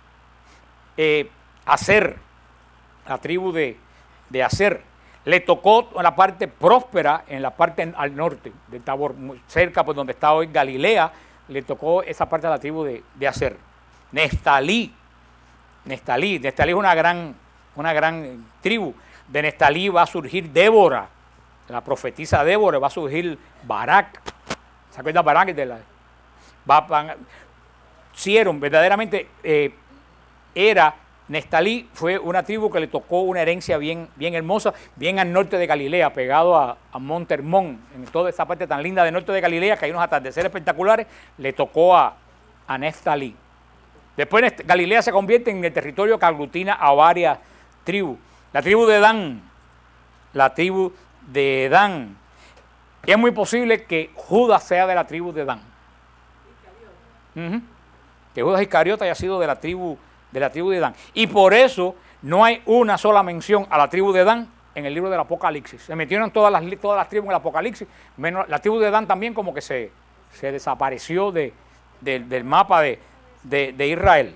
Eh, Aser, la tribu de, de Aser, le tocó la parte próspera en la parte al norte de Tabor, cerca por donde está hoy Galilea, le tocó esa parte de la tribu de, de Aser. Neftalí, Neftalí, Neftalí es una gran, una gran tribu. De Neftalí va a surgir Débora, la profetisa Débora, va a surgir Barak. ¿Se acuerdan Barak? De la, va, van, hicieron verdaderamente, eh, era, Neftalí fue una tribu que le tocó una herencia bien, bien hermosa, bien al norte de Galilea, pegado a, a Monte Hermón, en toda esa parte tan linda del norte de Galilea, que hay unos atardeceres espectaculares, le tocó a, a Neftalí. Después Galilea se convierte en el territorio que aglutina a varias tribus. La tribu de Dan, la tribu de Dan. Y es muy posible que Judas sea de la tribu de Dan. Uh-huh. Que Judas Iscariota haya sido de la tribu de la tribu de Dan. Y por eso no hay una sola mención a la tribu de Dan en el libro del Apocalipsis. Se metieron todas las, todas las tribus en el Apocalipsis, menos la tribu de Dan también como que se, se desapareció de, de, del mapa de De, de Israel.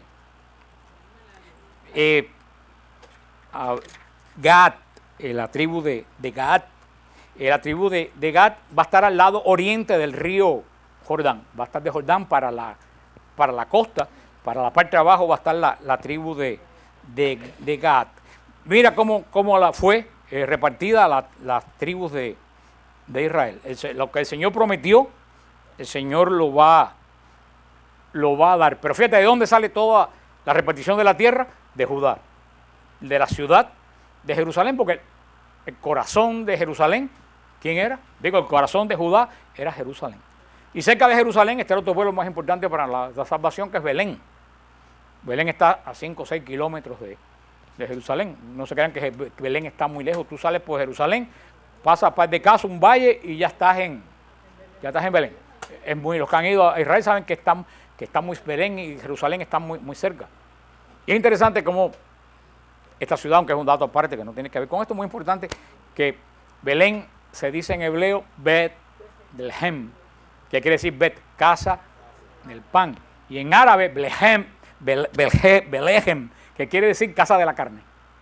Eh, uh, Gad, eh, la tribu de, de Gad, eh, la tribu de, de Gad va a estar al lado oriente del río Jordán, va a estar de Jordán para la, para la costa, para la parte de abajo va a estar la, la tribu de, de, de Gad. Mira cómo, cómo la fue eh, repartida la, las tribus de, de Israel. El, lo que el Señor prometió, el Señor lo va lo va a dar. Pero fíjate, ¿de dónde sale toda la repartición de la tierra? De Judá, de la ciudad de Jerusalén, porque el, el corazón de Jerusalén, ¿quién era? Digo, el corazón de Judá era Jerusalén. Y cerca de Jerusalén está el otro pueblo más importante para la, la salvación, que es Belén. Belén está a cinco o seis kilómetros de, de Jerusalén. No se crean que Belén está muy lejos. Tú sales por Jerusalén, pasas par de casas, un valle y ya estás en, ya estás en Belén. Es muy, los que han ido a Israel saben que están que está muy Belén y Jerusalén están muy, muy cerca. Y es interesante cómo esta ciudad, aunque es un dato aparte que no tiene que ver con esto, es muy importante que Belén se dice en hebreo Bet-Lehem, que quiere decir Bet, casa del pan. Y en árabe, Blehem, Belehem, que quiere decir casa de la carne.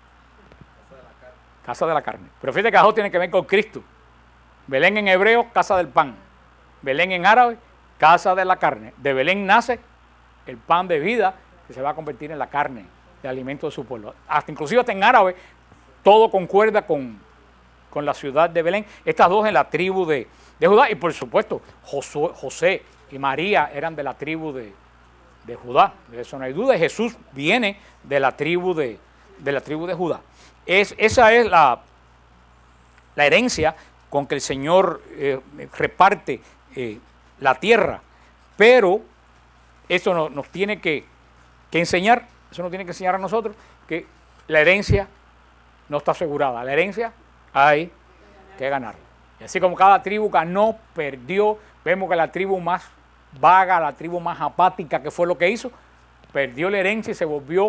Casa de la carne. Pero fíjate que eso tiene que ver con Cristo. Belén en hebreo, casa del pan. Belén en árabe, casa de la carne. De Belén nace el pan de vida que se va a convertir en la carne de alimento de su pueblo. Hasta inclusive hasta en árabe todo concuerda con, con la ciudad de Belén. Estas dos en la tribu de, de Judá. Y por supuesto Josué, José y María eran de la tribu de, de Judá. De eso no hay duda. Y Jesús viene de la tribu de, de, la tribu de Judá. Es, esa es la, la herencia con que el Señor eh, reparte eh, la tierra, pero eso no, nos tiene que, que enseñar, eso nos tiene que enseñar a nosotros que la herencia no está asegurada, la herencia hay que ganar. Y así como cada tribu ganó, perdió, vemos que la tribu más vaga, la tribu más apática, que fue lo que hizo, perdió la herencia y se volvió,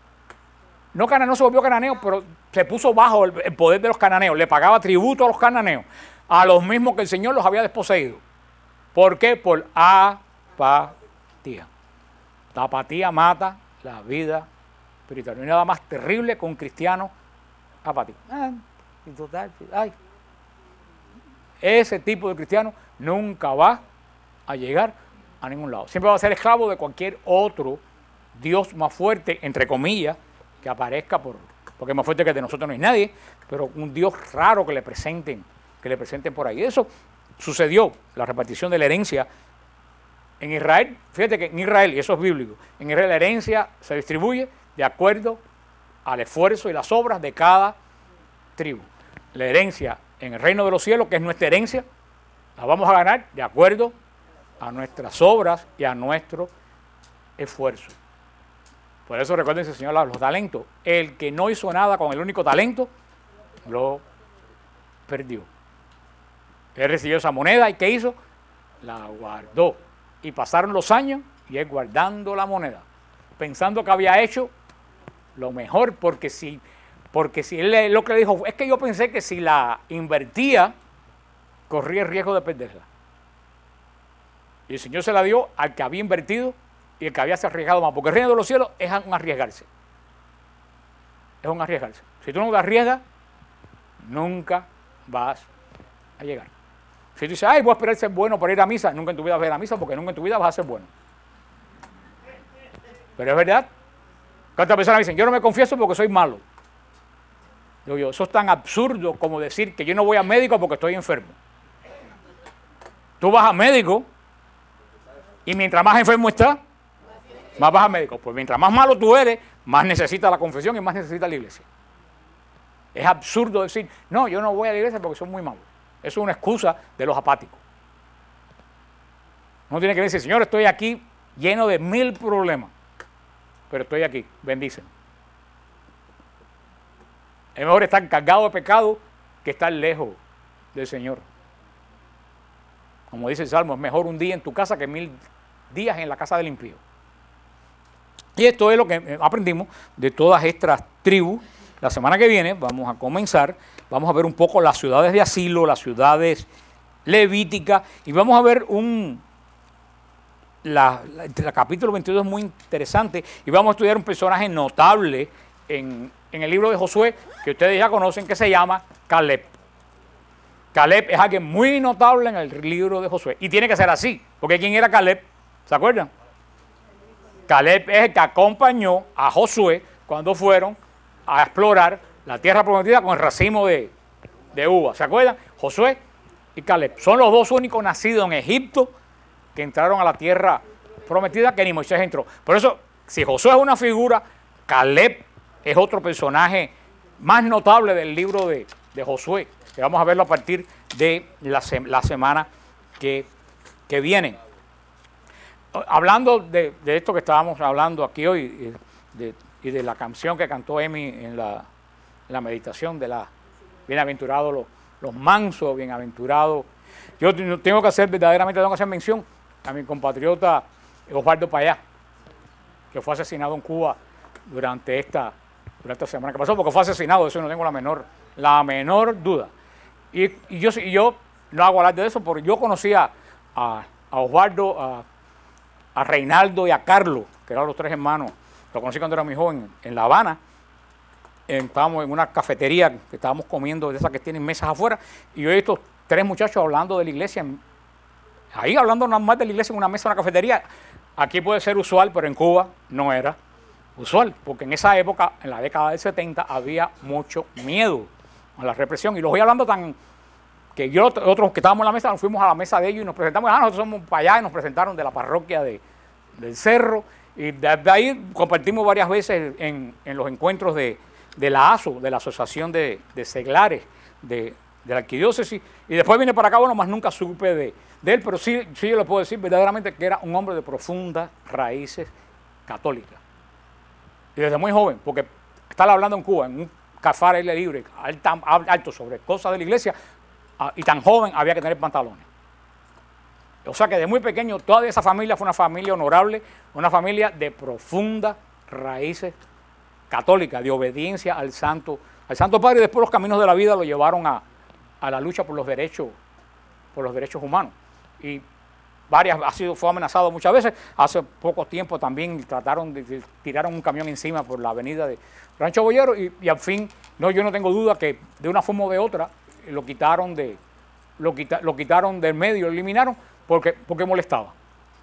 no cananeo, se volvió cananeo, pero se puso bajo el, el poder de los cananeos, le pagaba tributo a los cananeos, a los mismos que el Señor los había desposeído. ¿Por qué? Por apatía. La apatía mata la vida espiritual. No hay nada más terrible que un cristiano apático. Ah, total, ay. Ese tipo de cristiano nunca va a llegar a ningún lado. Siempre va a ser esclavo de cualquier otro Dios más fuerte, entre comillas, que aparezca por, porque más fuerte que de nosotros no hay nadie, pero un Dios raro que le presenten, que le presenten por ahí. Eso sucedió, la repartición de la herencia en Israel. Fíjate que en Israel, y eso es bíblico, en Israel la herencia se distribuye de acuerdo al esfuerzo y las obras de cada tribu. La herencia en el reino de los cielos, que es nuestra herencia, la vamos a ganar de acuerdo a nuestras obras y a nuestro esfuerzo. Por eso recuérdense, Señor, los talentos. El que no hizo nada con el único talento, lo perdió. Él recibió esa moneda y ¿qué hizo? La guardó. Y pasaron los años y él guardando la moneda, pensando que había hecho lo mejor, porque si, porque si él lo que le dijo, es que yo pensé que si la invertía, corría el riesgo de perderla. Y el Señor se la dio al que había invertido y el que había se arriesgado más, porque el reino de los cielos es un arriesgarse. Es un arriesgarse. Si tú no te arriesgas, nunca vas a llegar. Si tú dices, ay, voy a esperar ser bueno para ir a misa, nunca en tu vida vas a ir a misa, porque nunca en tu vida vas a ser bueno. Pero es verdad. ¿Cuántas personas dicen, yo no me confieso porque soy malo? Digo yo, eso es tan absurdo como decir que yo no voy al médico porque estoy enfermo. Tú vas al médico y mientras más enfermo estás, más vas al médico. Pues mientras más malo tú eres, más necesitas la confesión y más necesitas la iglesia. Es absurdo decir, no, yo no voy a la iglesia porque soy muy malo. Eso es una excusa de los apáticos. Uno tiene que decir, Señor, estoy aquí lleno de mil problemas, pero estoy aquí, bendíceme. Es mejor estar cargado de pecado que estar lejos del Señor. Como dice el Salmo, es mejor un día en tu casa que mil días en la casa del impío. Y esto es lo que aprendimos de todas estas tribus. La semana que viene vamos a comenzar, vamos a ver un poco las ciudades de asilo, las ciudades levíticas, y vamos a ver un, la, la, el capítulo veintidós es muy interesante, y vamos a estudiar un personaje notable en, en el libro de Josué, que ustedes ya conocen, que se llama Caleb. Caleb es alguien muy notable en el libro de Josué, y tiene que ser así, porque ¿quién era Caleb? ¿Se acuerdan? Caleb es el que acompañó a Josué cuando fueron a explorar la tierra prometida con el racimo de, de uvas. ¿Se acuerdan? Josué y Caleb son los dos únicos nacidos en Egipto que entraron a la tierra prometida, que ni Moisés entró. Por eso, si Josué es una figura, Caleb es otro personaje más notable del libro de, de Josué, que vamos a verlo a partir de la, la semana que, que viene. Hablando de, de esto que estábamos hablando aquí hoy, de, y de la canción que cantó Emi en la, en la meditación de la bienaventurados los, los mansos, bienaventurados. Yo tengo que hacer, verdaderamente tengo que hacer mención a mi compatriota Osvaldo Payá, que fue asesinado en Cuba durante esta, durante esta semana que pasó, porque fue asesinado, de eso no tengo la menor, la menor duda. Y, y, yo, y yo no hago hablar de eso, porque yo conocía a, a Osvaldo, a, a Reinaldo y a Carlos, que eran los tres hermanos. Lo conocí cuando era muy joven en La Habana. Estábamos en una cafetería que estábamos comiendo de esas que tienen mesas afuera, y yo he visto tres muchachos hablando de la iglesia, ahí hablando nada más de la iglesia en una mesa en una cafetería. Aquí puede ser usual, pero en Cuba no era usual, porque en esa época, en la década del setenta, había mucho miedo a la represión, y los voy hablando tan que yo, otros que estábamos en la mesa, nos fuimos a la mesa de ellos y nos presentamos, ah, nosotros somos para allá, y nos presentaron de la parroquia de, del Cerro, y desde ahí compartimos varias veces en, en los encuentros de, de la A S O, de la Asociación de, de Seglares de, de la Arquidiócesis, y después vine para acá, bueno, más nunca supe de, de él, pero sí, sí yo le puedo decir verdaderamente que era un hombre de profundas raíces católicas. Y desde muy joven, porque estar hablando en Cuba, en un café al aire libre, alta, alto sobre cosas de la iglesia, y tan joven, había que tener pantalones. O sea que de muy pequeño, toda esa familia fue una familia honorable, una familia de profundas raíces católicas, de obediencia al Santo, al Santo Padre, y después los caminos de la vida lo llevaron a, a la lucha por los derechos, por los derechos humanos. Y varias, ha sido, fue amenazado muchas veces. Hace poco tiempo también trataron de, de tiraron un camión encima por la avenida de Rancho Boyero, y, y al fin, no, yo no tengo duda que de una forma o de otra lo quitaron de, lo, quita, lo quitaron del medio, lo eliminaron, porque, porque molestaba.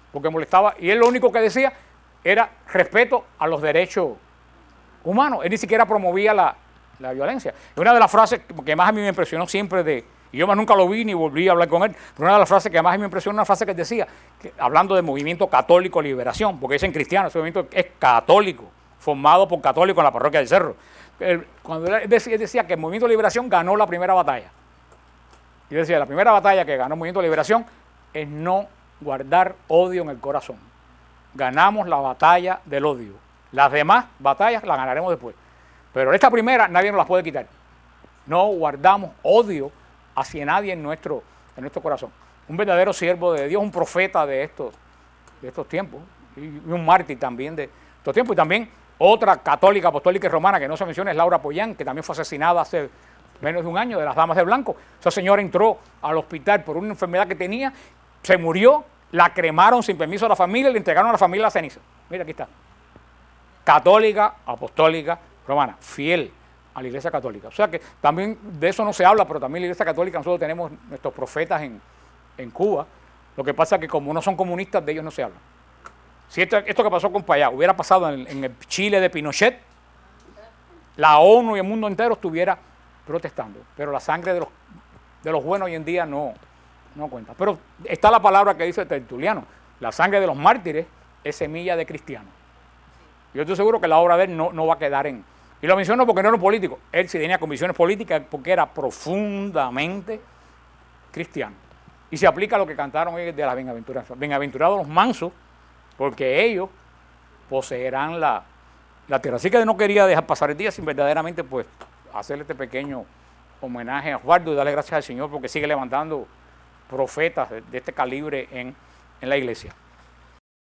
porque molestaba, y él lo único que decía era respeto a los derechos humanos. Él ni siquiera promovía la, la violencia. Y una de las frases que más a mí me impresionó siempre de, y yo más nunca lo vi ni volví a hablar con él, pero una de las frases que más me impresionó, una frase que él decía, que, hablando del movimiento católico liberación, porque dicen cristiano, ese movimiento es católico, formado por católicos en la parroquia del Cerro. Él, cuando él decía, él decía que el movimiento de liberación ganó la primera batalla. Y él decía, la primera batalla que ganó el movimiento de liberación es no guardar odio en el corazón. Ganamos la batalla del odio. Las demás batallas las ganaremos después. Pero esta primera nadie nos las puede quitar. No guardamos odio hacia nadie en nuestro, en nuestro corazón. Un verdadero siervo de Dios, un profeta de estos, de estos tiempos, y un mártir también de estos tiempos. Y también otra católica, apostólica y romana que no se menciona es Laura Pollán, que también fue asesinada hace menos de un año, de las Damas de Blanco. Esa señora entró al hospital por una enfermedad que tenía, se murió, la cremaron sin permiso de la familia y le entregaron a la familia la ceniza. Mira, aquí está. Católica, apostólica, romana, fiel a la Iglesia Católica. O sea que también de eso no se habla, pero también la Iglesia Católica, nosotros tenemos nuestros profetas en, en Cuba. Lo que pasa es que como no son comunistas, de ellos no se habla. Si esto, esto que pasó con Payá hubiera pasado en, en el Chile de Pinochet, la ONU y el mundo entero estuviera protestando. Pero la sangre de los, de los buenos hoy en día no, no cuenta. Pero está la palabra que dice Tertuliano, la sangre de los mártires es semilla de cristianos. Yo estoy seguro que la obra de él no, no va a quedar en... Y lo menciono porque no era un político. Él sí tenía convicciones políticas porque era profundamente cristiano. Y se aplica a lo que cantaron hoy de las bienaventuranzas. Bienaventurados los mansos, porque ellos poseerán la, la tierra. Así que no quería dejar pasar el día sin verdaderamente pues hacerle este pequeño homenaje a Osvaldo y darle gracias al Señor porque sigue levantando profetas de, de este calibre en, en la iglesia.